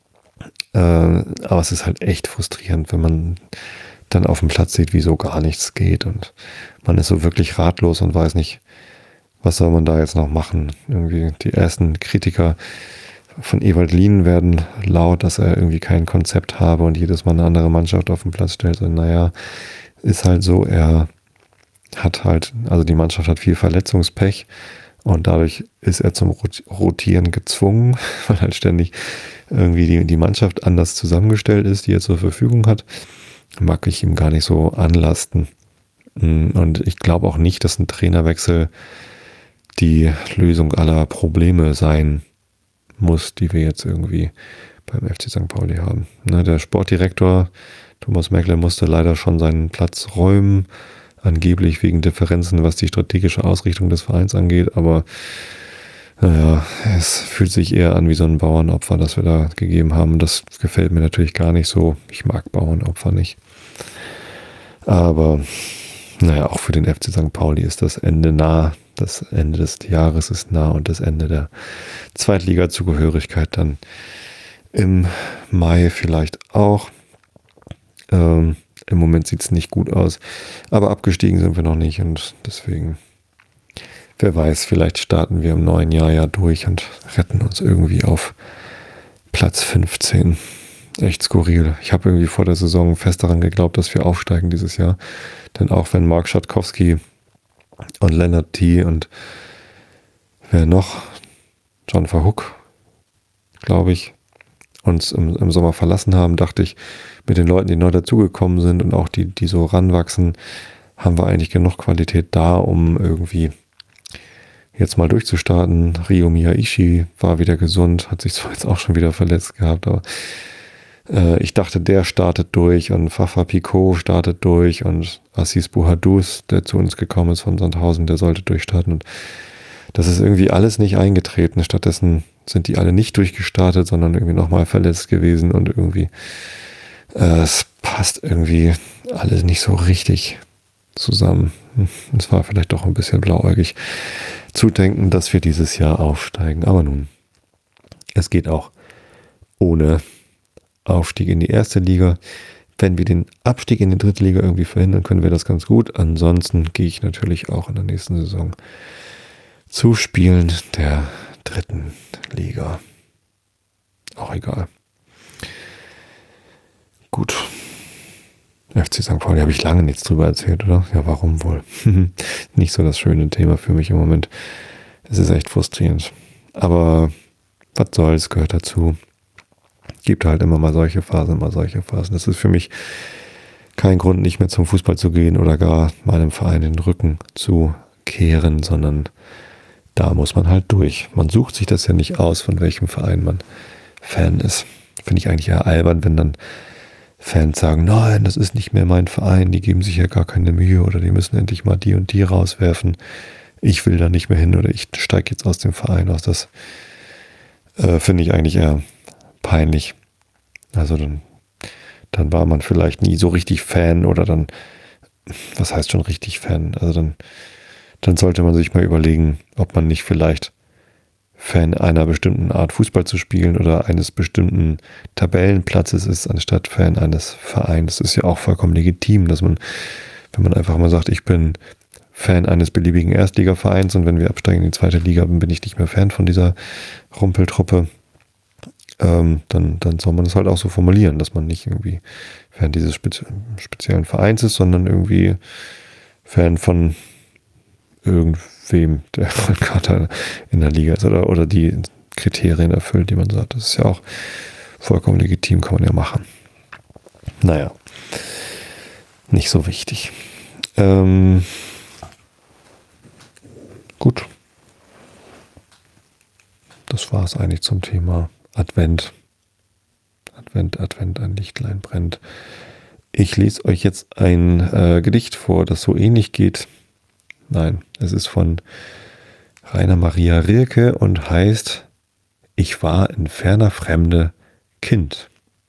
Aber es ist halt echt frustrierend, wenn man dann auf dem Platz sieht, wie so gar nichts geht. Und man ist so wirklich ratlos und weiß nicht, was soll man da jetzt noch machen. Irgendwie die ersten Kritiker von Ewald Lien werden laut, dass er irgendwie kein Konzept habe und jedes Mal eine andere Mannschaft auf den Platz stellt. Und naja, ist halt so, er hat halt, also die Mannschaft hat viel Verletzungspech und dadurch ist er zum Rotieren gezwungen, weil halt ständig irgendwie die, die Mannschaft anders zusammengestellt ist, die er zur Verfügung hat. Mag ich ihm gar nicht so anlasten. Und ich glaube auch nicht, dass ein Trainerwechsel die Lösung aller Probleme sein muss, die wir jetzt irgendwie beim F C Sankt Pauli haben. Ne, der Sportdirektor Thomas Meckle musste leider schon seinen Platz räumen, angeblich wegen Differenzen, was die strategische Ausrichtung des Vereins angeht, aber naja, es fühlt sich eher an wie so ein Bauernopfer, das wir da gegeben haben. Das gefällt mir natürlich gar nicht so. Ich mag Bauernopfer nicht. Aber naja, auch für den F C Sankt Pauli ist das Ende nah. Das Ende des Jahres ist nah und das Ende der Zweitliga-Zugehörigkeit dann im Mai vielleicht auch. Ähm, Im Moment sieht es nicht gut aus, aber abgestiegen sind wir noch nicht und deswegen, wer weiß, vielleicht starten wir im neuen Jahr ja durch und retten uns irgendwie auf Platz fünfzehn. Echt skurril. Ich habe irgendwie vor der Saison fest daran geglaubt, dass wir aufsteigen dieses Jahr, denn auch wenn Mark Schatkowski und Leonard T. und wer noch, John Verhoek, glaube ich, uns im, im Sommer verlassen haben, dachte ich, mit den Leuten, die neu dazugekommen sind und auch die, die so ranwachsen, haben wir eigentlich genug Qualität da, um irgendwie jetzt mal durchzustarten. Ryo Miyaishi war wieder gesund, hat sich zwar jetzt auch schon wieder verletzt gehabt, aber äh, ich dachte, der startet durch und Fafa Picot startet durch und Assis Bouhadouz, der zu uns gekommen ist von Sandhausen, der sollte durchstarten und das ist irgendwie alles nicht eingetreten. Stattdessen sind die alle nicht durchgestartet, sondern irgendwie nochmal verletzt gewesen und irgendwie äh, es passt irgendwie alles nicht so richtig zusammen. Es war vielleicht doch ein bisschen blauäugig zu denken, dass wir dieses Jahr aufsteigen. Aber nun, es geht auch ohne Aufstieg in die erste Liga. Wenn wir den Abstieg in die dritte Liga irgendwie verhindern, können wir das ganz gut. Ansonsten gehe ich natürlich auch in der nächsten Saison zu Spielen der dritten Liga. Auch egal. Gut. F C Sankt Pauli habe ich lange nichts drüber erzählt, oder? Ja, warum wohl? Nicht so das schöne Thema für mich im Moment. Es ist echt frustrierend. Aber was soll's, gehört dazu. Gibt halt immer mal solche Phasen, immer solche Phasen. Das ist für mich kein Grund, nicht mehr zum Fußball zu gehen oder gar meinem Verein den Rücken zu kehren, sondern da muss man halt durch. Man sucht sich das ja nicht aus, von welchem Verein man Fan ist. Finde ich eigentlich eher albern, wenn dann Fans sagen, nein, das ist nicht mehr mein Verein, die geben sich ja gar keine Mühe oder die müssen endlich mal die und die rauswerfen. Ich will da nicht mehr hin oder ich steige jetzt aus dem Verein aus. Das äh, finde ich eigentlich eher peinlich. Also dann, dann war man vielleicht nie so richtig Fan oder dann, was heißt schon richtig Fan? Also dann, dann sollte man sich mal überlegen, ob man nicht vielleicht Fan einer bestimmten Art Fußball zu spielen oder eines bestimmten Tabellenplatzes ist, anstatt Fan eines Vereins. Das ist ja auch vollkommen legitim, dass man, wenn man einfach mal sagt, ich bin Fan eines beliebigen Erstligavereins und wenn wir absteigen in die zweite Liga, bin ich nicht mehr Fan von dieser Rumpeltruppe, ähm, dann, dann soll man das halt auch so formulieren, dass man nicht irgendwie Fan dieses spezi- speziellen Vereins ist, sondern irgendwie Fan von irgendwem, der gerade in der Liga ist oder, oder die Kriterien erfüllt, die man sagt. Das ist ja auch vollkommen legitim, kann man ja machen. Naja, nicht so wichtig. Ähm, gut. Das war es eigentlich zum Thema Advent. Advent, Advent, ein Lichtlein brennt. Ich lese euch jetzt ein äh, Gedicht vor, das so ähnlich geht. Nein, es ist von Rainer Maria Rilke und heißt Ich war in ferner Fremde Kind.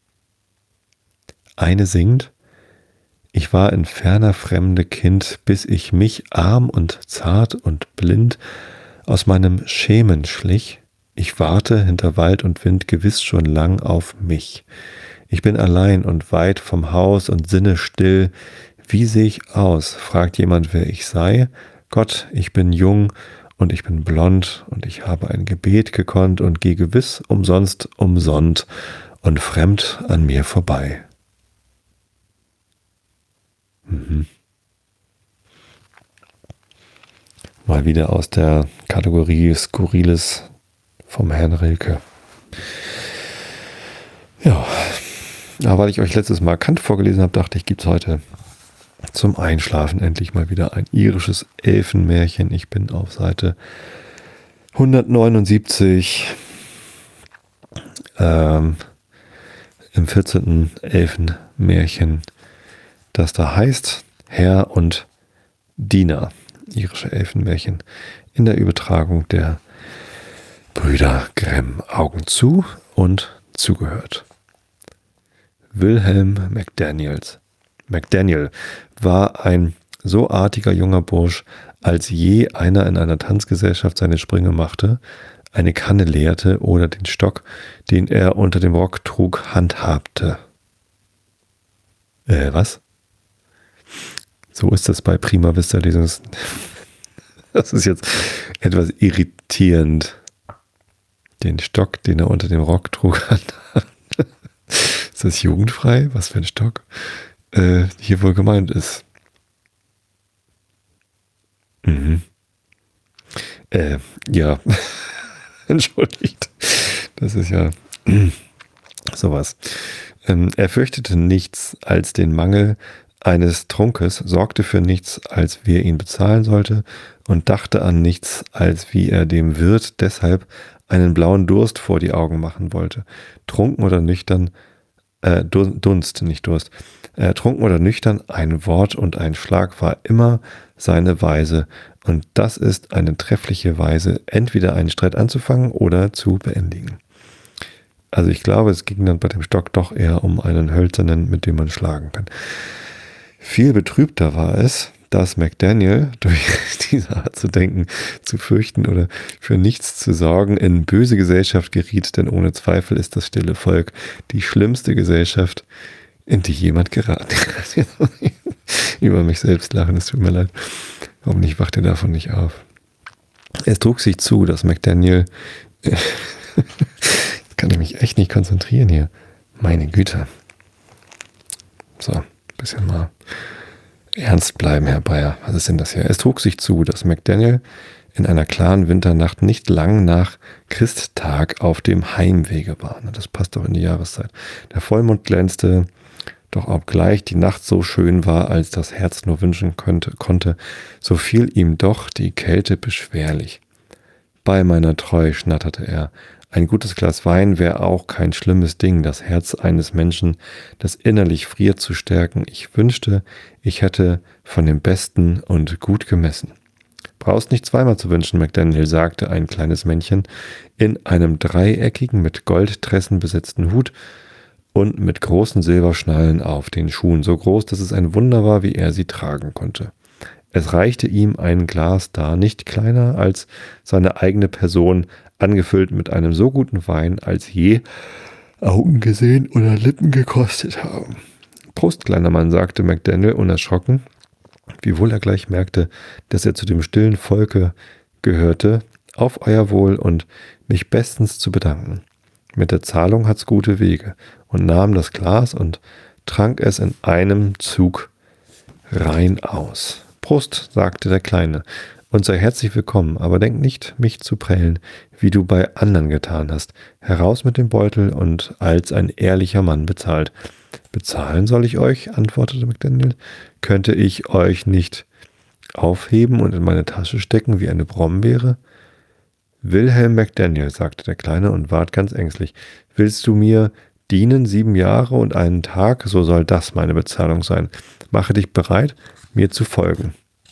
Eine singt: Ich war in ferner Fremde Kind, bis ich mich arm und zart und blind aus meinem Schemen schlich. Ich warte hinter Wald und Wind gewiss schon lang auf mich. Ich bin allein und weit vom Haus und sinne still. Wie seh ich aus? Fragt jemand, wer ich sei. Gott, ich bin jung und ich bin blond und ich habe ein Gebet gekonnt und geh gewiss umsonst umsonnt und fremd an mir vorbei. Mhm. Mal wieder aus der Kategorie Skurriles vom Herrn Rilke. Ja, aber weil ich euch letztes Mal Kant vorgelesen habe, dachte ich, gibt es heute zum Einschlafen endlich mal wieder ein irisches Elfenmärchen. Ich bin auf Seite hundertneunundsiebzig ähm, im vierzehnten Elfenmärchen, das da heißt Herr und Diener. Irische Elfenmärchen in der Übertragung der Brüder Grimm. Augen zu und zugehört. Wilhelm McDaniels. McDaniel war ein so artiger junger Bursch, als je einer in einer Tanzgesellschaft seine Sprünge machte, eine Kanne leerte oder den Stock, den er unter dem Rock trug, handhabte. Äh, was? So ist das bei Prima Vista Lesungs. Das ist jetzt etwas irritierend. Den Stock, den er unter dem Rock trug, handhabte. Ist das jugendfrei? Was für ein Stock äh, hier wohl gemeint ist? Mhm. Äh, ja. Entschuldigt. Das ist ja sowas. Ähm, er fürchtete nichts als den Mangel eines Trunkes, sorgte für nichts, als wer ihn bezahlen sollte, und dachte an nichts, als wie er dem Wirt deshalb einen blauen Durst vor die Augen machen wollte. Trunken oder nüchtern, äh, Dunst, nicht Durst, äh, trunken oder nüchtern, ein Wort und ein Schlag war immer seine Weise, und das ist eine treffliche Weise, entweder einen Streit anzufangen oder zu beendigen. Also ich glaube, es ging dann bei dem Stock doch eher um einen hölzernen, mit dem man schlagen kann. Viel betrübter war es, dass McDaniel durch diese Art zu denken, zu fürchten oder für nichts zu sorgen in böse Gesellschaft geriet, denn ohne Zweifel ist das stille Volk die schlimmste Gesellschaft, in die jemand geraten ist. Über mich selbst lachen, es tut mir leid. Hoffentlich wacht ihr davon nicht auf. Es trug sich zu, dass McDaniel kann ich mich echt nicht konzentrieren hier. Meine Güte. So, ein bisschen mal ernst bleiben, Herr Bayer. Was ist denn das hier? Es trug sich zu, dass McDaniel in einer klaren Winternacht nicht lang nach Christtag auf dem Heimwege war. Das passt doch in die Jahreszeit. Der Vollmond glänzte, doch obgleich die Nacht so schön war, als das Herz nur wünschen könnte, konnte, so fiel ihm doch die Kälte beschwerlich. Bei meiner Treu, schnatterte er, ein gutes Glas Wein wäre auch kein schlimmes Ding, das Herz eines Menschen, das innerlich friert, zu stärken. Ich wünschte, ich hätte von dem Besten und gut gemessen. Brauchst nicht zweimal zu wünschen, McDaniel, sagte ein kleines Männchen in einem dreieckigen, mit Goldtressen besetzten Hut und mit großen Silberschnallen auf den Schuhen, so groß, dass es ein Wunder war, wie er sie tragen konnte. Es reichte ihm ein Glas dar, nicht kleiner als seine eigene Person, angefüllt mit einem so guten Wein, als je Augen gesehen oder Lippen gekostet haben. Prost, kleiner Mann, sagte McDaniel unerschrocken, wiewohl er gleich merkte, dass er zu dem stillen Volke gehörte, auf euer Wohl und mich bestens zu bedanken. Mit der Zahlung hat's gute Wege, und nahm das Glas und trank es in einem Zug rein aus. Prost, sagte der Kleine, und sei herzlich willkommen, aber denk nicht, mich zu prellen, wie du bei anderen getan hast. Heraus mit dem Beutel und als ein ehrlicher Mann bezahlt. Bezahlen soll ich euch, antwortete McDaniel. Könnte ich euch nicht aufheben und in meine Tasche stecken wie eine Brombeere? Wilhelm McDaniel, sagte der Kleine und ward ganz ängstlich. Willst du mir dienen sieben Jahre und einen Tag? So soll das meine Bezahlung sein. Mache dich bereit, mir zu folgen.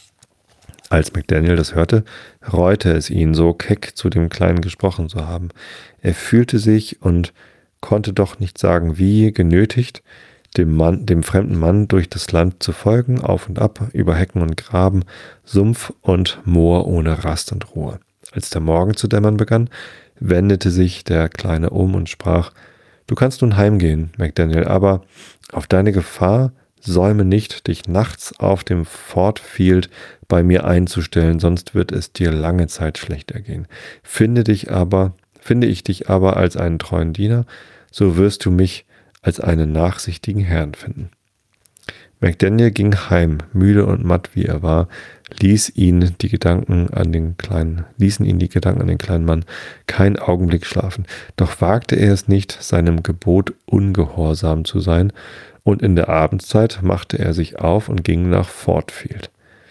Als McDaniel das hörte, reute es ihn, so keck zu dem Kleinen gesprochen zu haben. Er fühlte sich und konnte doch nicht sagen wie, genötigt, dem Mann, dem fremden Mann durch das Land zu folgen, auf und ab, über Hecken und Graben, Sumpf und Moor ohne Rast und Ruhe. Als der Morgen zu dämmern begann, wendete sich der Kleine um und sprach: Du kannst nun heimgehen, McDaniel, aber auf deine Gefahr säume nicht, dich nachts auf dem Fort Field bei mir einzustellen, sonst wird es dir lange Zeit schlecht ergehen. Finde dich aber, finde ich dich aber als einen treuen Diener, so wirst du mich als einen nachsichtigen Herrn finden. McDaniel ging heim, müde und matt wie er war, ließ ihn die Gedanken an den kleinen, ließen ihn die Gedanken an den kleinen Mann keinen Augenblick schlafen. Doch wagte er es nicht, seinem Gebot ungehorsam zu sein, und in der Abendszeit machte er sich auf und ging nach Fort Field.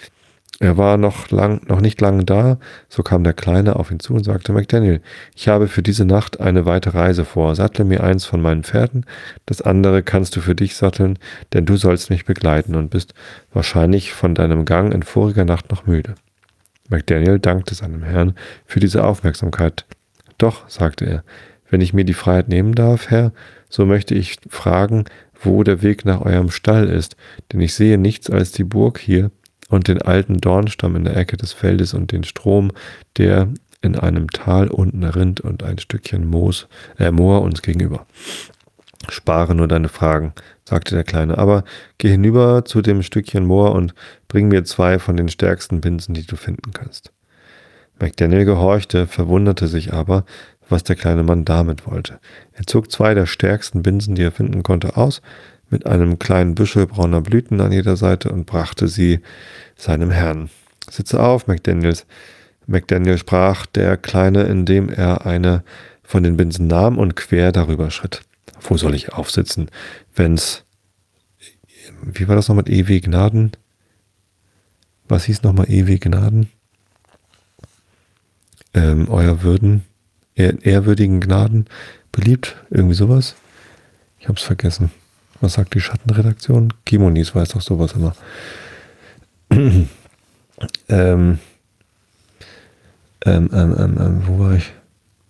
Er war noch, lang, noch nicht lange da, so kam der Kleine auf ihn zu und sagte: McDaniel, ich habe für diese Nacht eine weite Reise vor. Sattle mir eins von meinen Pferden, das andere kannst du für dich satteln, denn du sollst mich begleiten und bist wahrscheinlich von deinem Gang in voriger Nacht noch müde. McDaniel dankte seinem Herrn für diese Aufmerksamkeit. Doch, sagte er, wenn ich mir die Freiheit nehmen darf, Herr, so möchte ich fragen, wo der Weg nach eurem Stall ist, denn ich sehe nichts als die Burg hier und den alten Dornstamm in der Ecke des Feldes und den Strom, der in einem Tal unten rinnt, und ein Stückchen Moos, äh, Moor uns gegenüber. Spare nur deine Fragen, sagte der Kleine, aber geh hinüber zu dem Stückchen Moor und bring mir zwei von den stärksten Binsen, die du finden kannst. McDaniel gehorchte, verwunderte sich aber, was der kleine Mann damit wollte. Er zog zwei der stärksten Binsen, die er finden konnte, aus, mit einem kleinen Büschel brauner Blüten an jeder Seite, und brachte sie seinem Herrn. Sitze auf, McDaniels. McDaniel, sprach der Kleine, indem er eine von den Binsen nahm und quer darüber schritt. Wo soll ich aufsitzen, wenn's, wie war das noch mit Ewi Gnaden? Was hieß nochmal Ewi Gnaden? Ähm, euer Würden, ehr, ehrwürdigen Gnaden, beliebt, irgendwie sowas. Ich hab's vergessen. Was sagt die Schattenredaktion? Kimonis weiß doch sowas immer. ähm, ähm, ähm, ähm, ähm, wo war ich?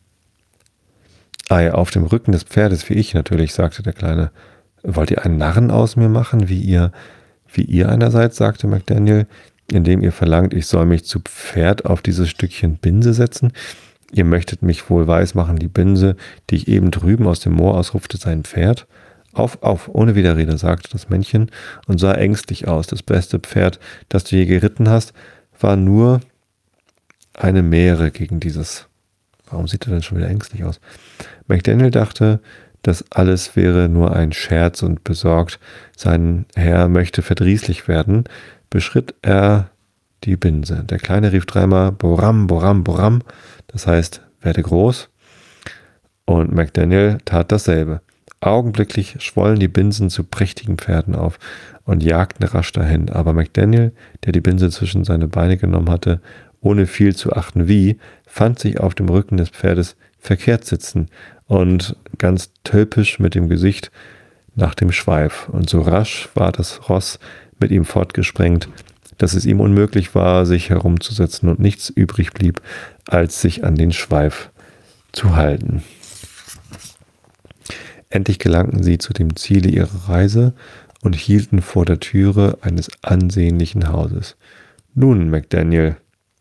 Ah ja, auf dem Rücken des Pferdes, wie ich natürlich, sagte der Kleine. Wollt ihr einen Narren aus mir machen, wie ihr, wie ihr einerseits, sagte McDaniel, indem ihr verlangt, ich soll mich zu Pferd auf dieses Stückchen Binse setzen? Ihr möchtet mich wohl weismachen, die Binse, die ich eben drüben aus dem Moor ausrufte, sei ein Pferd? Auf, auf, ohne Widerrede, sagte das Männchen und sah ängstlich aus. Das beste Pferd, das du je geritten hast, war nur eine Mähre gegen dieses. Warum sieht er denn schon wieder ängstlich aus? McDaniel dachte, das alles wäre nur ein Scherz, und besorgt, sein Herr möchte verdrießlich werden, beschritt er die Binse. Der Kleine rief dreimal Boram, Boram, Boram, das heißt, werde groß, und McDaniel tat dasselbe. Augenblicklich schwollen die Binsen zu prächtigen Pferden auf und jagten rasch dahin, aber McDaniel, der die Binse zwischen seine Beine genommen hatte, ohne viel zu achten wie, fand sich auf dem Rücken des Pferdes verkehrt sitzen und ganz tölpisch mit dem Gesicht nach dem Schweif, und so rasch war das Ross mit ihm fortgesprengt, dass es ihm unmöglich war, sich herumzusetzen und nichts übrig blieb, als sich an den Schweif zu halten. Endlich gelangten sie zu dem Ziele ihrer Reise und hielten vor der Türe eines ansehnlichen Hauses. »Nun, McDaniel«,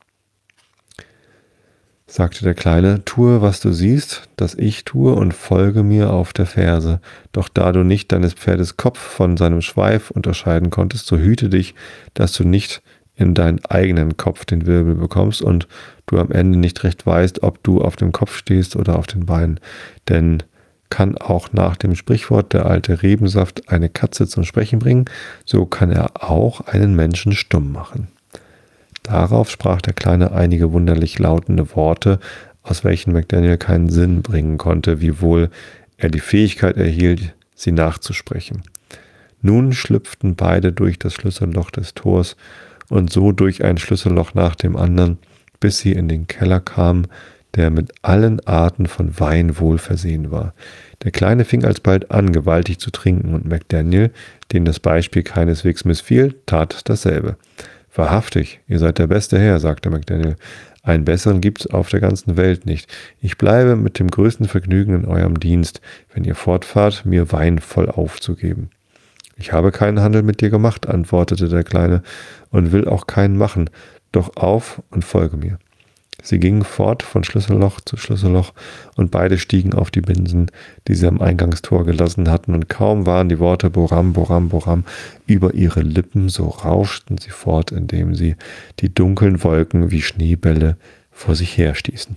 sagte der Kleine, »tue, was du siehst, dass ich tue, und folge mir auf der Ferse. Doch da du nicht deines Pferdes Kopf von seinem Schweif unterscheiden konntest, so hüte dich, dass du nicht in deinen eigenen Kopf den Wirbel bekommst und du am Ende nicht recht weißt, ob du auf dem Kopf stehst oder auf den Beinen. Denn kann auch nach dem Sprichwort der alte Rebensaft eine Katze zum Sprechen bringen, so kann er auch einen Menschen stumm machen.« Darauf sprach der Kleine einige wunderlich lautende Worte, aus welchen McDaniel keinen Sinn bringen konnte, wiewohl er die Fähigkeit erhielt, sie nachzusprechen. Nun schlüpften beide durch das Schlüsselloch des Tors und so durch ein Schlüsselloch nach dem anderen, bis sie in den Keller kamen, der mit allen Arten von Wein wohl versehen war. Der Kleine fing alsbald an, gewaltig zu trinken, und McDaniel, dem das Beispiel keineswegs missfiel, tat dasselbe. »Wahrhaftig, ihr seid der beste Herr«, sagte McDaniel. »Einen besseren gibt's auf der ganzen Welt nicht. Ich bleibe mit dem größten Vergnügen in eurem Dienst, wenn ihr fortfahrt, mir Wein voll aufzugeben.« »Ich habe keinen Handel mit dir gemacht«, antwortete der Kleine, »und will auch keinen machen. Doch auf und folge mir.« Sie gingen fort von Schlüsselloch zu Schlüsselloch, und beide stiegen auf die Binsen, die sie am Eingangstor gelassen hatten, und kaum waren die Worte Boram, Boram, Boram über ihre Lippen, so rauschten sie fort, indem sie die dunklen Wolken wie Schneebälle vor sich herstießen.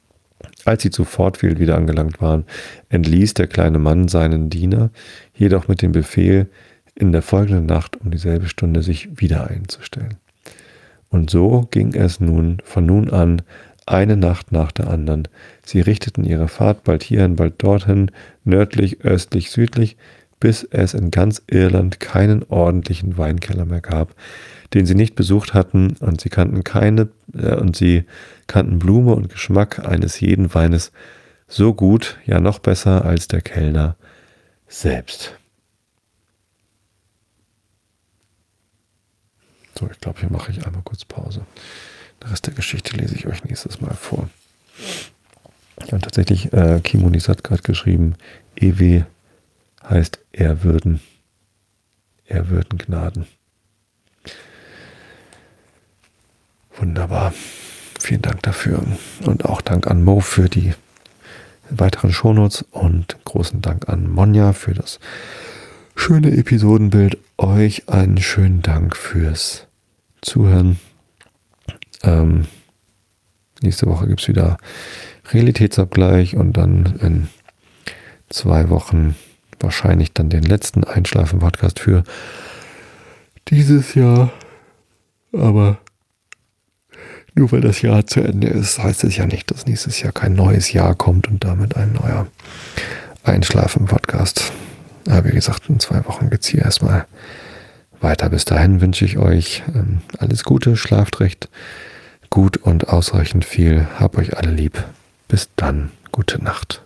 Als sie zu Fortfield wieder angelangt waren, entließ der kleine Mann seinen Diener, jedoch mit dem Befehl, in der folgenden Nacht um dieselbe Stunde sich wieder einzustellen. Und so ging es nun von nun an, eine Nacht nach der anderen. Sie richteten ihre Fahrt bald hierhin, bald dorthin, nördlich, östlich, südlich, bis es in ganz Irland keinen ordentlichen Weinkeller mehr gab, den sie nicht besucht hatten, und sie kannten keine äh, und sie kannten Blume und Geschmack eines jeden Weines so gut, ja noch besser als der Kellner selbst. So, ich glaube, hier mache ich einmal kurz Pause. Den Rest der Geschichte lese ich euch nächstes Mal vor. Ja, und tatsächlich, äh, Kimonis hat gerade geschrieben, E W heißt Ehrwürden. Ehrwürden Gnaden. Wunderbar. Vielen Dank dafür. Und auch Dank an Mo für die weiteren Shownotes und großen Dank an Monja für das schöne Episodenbild. Euch einen schönen Dank fürs Zuhören. Ähm, nächste Woche gibt es wieder Realitätsabgleich und dann in zwei Wochen wahrscheinlich dann den letzten Einschlafen-Podcast für dieses Jahr. Aber nur weil das Jahr zu Ende ist, heißt es ja nicht, dass nächstes Jahr kein neues Jahr kommt und damit ein neuer Einschlafen-Podcast. Aber wie gesagt, in zwei Wochen geht es hier erstmal weiter. Bis dahin wünsche ich euch ähm, alles Gute, schlaft recht gut und ausreichend viel. Habt euch alle lieb. Bis dann, gute Nacht.